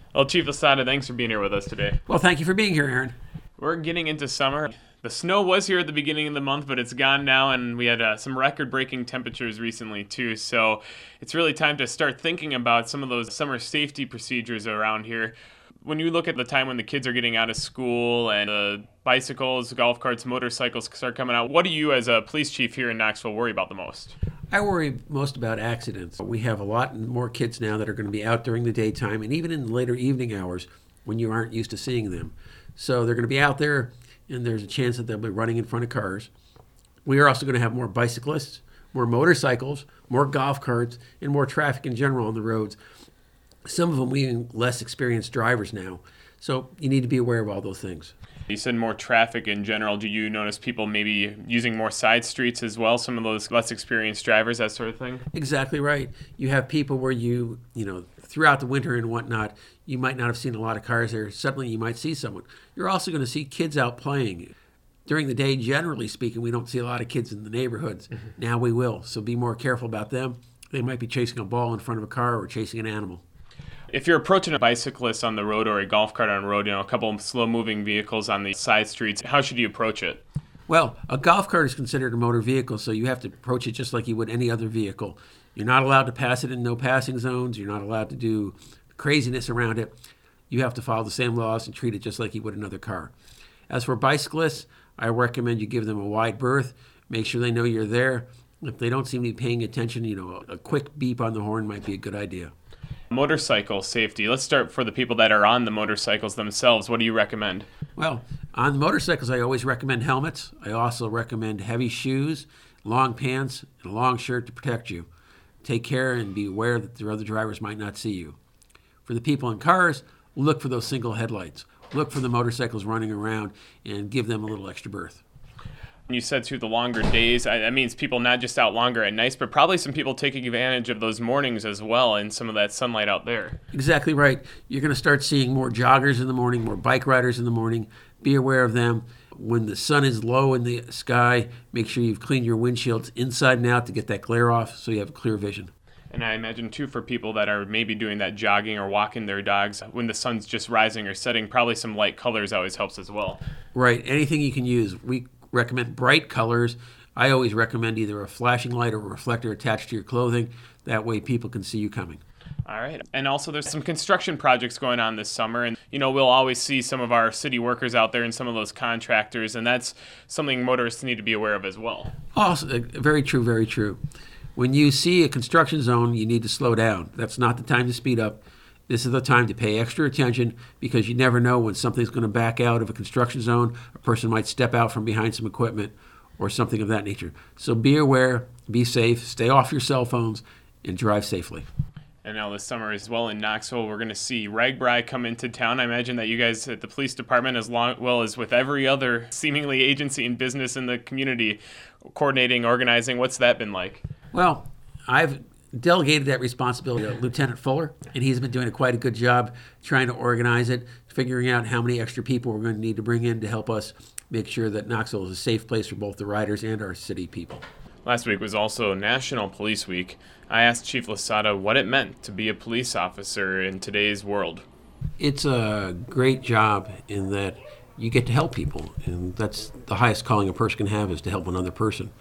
Well, Chief Lasada, thanks for being here with us today. Well, thank you for being here, Aaron. We're getting into summer. The snow was here at the beginning of the month, but it's gone now, and we had some record-breaking temperatures recently, too. So it's really time to start thinking about some of those summer safety procedures around here. When you look at the time when the kids are getting out of school and the bicycles, golf carts, motorcycles start coming out, what do you as a police chief here in Knoxville worry about the most? I worry most about accidents. We have a lot more kids now that are going to be out during the daytime and even in the later evening hours when you aren't used to seeing them. So they're going to be out there, and there's a chance that they'll be running in front of cars. We are also going to have more bicyclists, more motorcycles, more golf carts, and more traffic in general on the roads. Some of them even less experienced drivers now. So you need to be aware of all those things. You said more traffic in general. Do you notice people maybe using more side streets as well? Some of those less experienced drivers, that sort of thing? Exactly right. You have people where throughout the winter and whatnot, you might not have seen a lot of cars there. Suddenly you might see someone. You're also going to see kids out playing. During the day, generally speaking, we don't see a lot of kids in the neighborhoods. Mm-hmm. Now we will. So be more careful about them. They might be chasing a ball in front of a car or chasing an animal. If you're approaching a bicyclist on the road or a golf cart on the road, a couple of slow-moving vehicles on the side streets, how should you approach it? Well, a golf cart is considered a motor vehicle, so you have to approach it just like you would any other vehicle. You're not allowed to pass it in no passing zones. You're not allowed to do craziness around it. You have to follow the same laws and treat it just like you would another car. As for bicyclists, I recommend you give them a wide berth. Make sure they know you're there. If they don't seem to be paying attention, a quick beep on the horn might be a good idea. Motorcycle safety. Let's start for the people that are on the motorcycles themselves. What do you recommend? Well, on motorcycles, I always recommend helmets. I also recommend heavy shoes, long pants, and a long shirt to protect you. Take care and be aware that the other drivers might not see you. For the people in cars, look for those single headlights. Look for the motorcycles running around and give them a little extra berth. You said through the longer days, that means people not just out longer at nights, but probably some people taking advantage of those mornings as well and some of that sunlight out there. Exactly right. You're going to start seeing more joggers in the morning, more bike riders in the morning. Be aware of them. When the sun is low in the sky, make sure you've cleaned your windshields inside and out to get that glare off so you have clear vision. And I imagine, too, for people that are maybe doing that jogging or walking their dogs, when the sun's just rising or setting, probably some light colors always helps as well. Right. Anything you can use. We recommend bright colors. I always recommend either a flashing light or a reflector attached to your clothing. That way people can see you coming. All right. And also there's some construction projects going on this summer. And, we'll always see some of our city workers out there and some of those contractors. And that's something motorists need to be aware of as well. Also, very true, very true. When you see a construction zone, you need to slow down. That's not the time to speed up. This is the time to pay extra attention because you never know when something's going to back out of a construction zone. A person might step out from behind some equipment or something of that nature. So be aware, be safe, stay off your cell phones, and drive safely. And now this summer as well in Knoxville, we're going to see RAGBRAI come into town. I imagine that you guys at the police department, as well as with every other seemingly agency and business in the community, coordinating, organizing, what's that been like? Well, I've delegated that responsibility to Lieutenant Fuller, and he's been doing quite a good job trying to organize it, figuring out how many extra people we're going to need to bring in to help us make sure that Knoxville is a safe place for both the riders and our city people. Last week was also National Police Week. I asked Chief Lasada what it meant to be a police officer in today's world. It's a great job in that you get to help people, and that's the highest calling a person can have, is to help another person.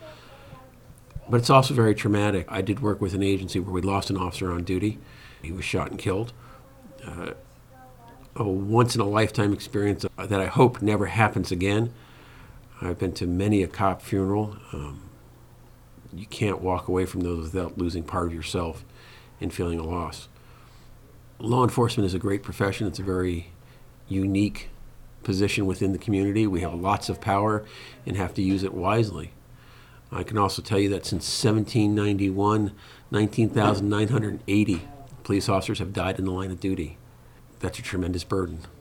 But it's also very traumatic. I did work with an agency where we lost an officer on duty. He was shot and killed. A once-in-a-lifetime experience that I hope never happens again. I've been to many a cop funeral. You can't walk away from those without losing part of yourself and feeling a loss. Law enforcement is a great profession. It's a very unique position within the community. We have lots of power and have to use it wisely. I can also tell you that since 1791, 19,980 police officers have died in the line of duty. That's a tremendous burden.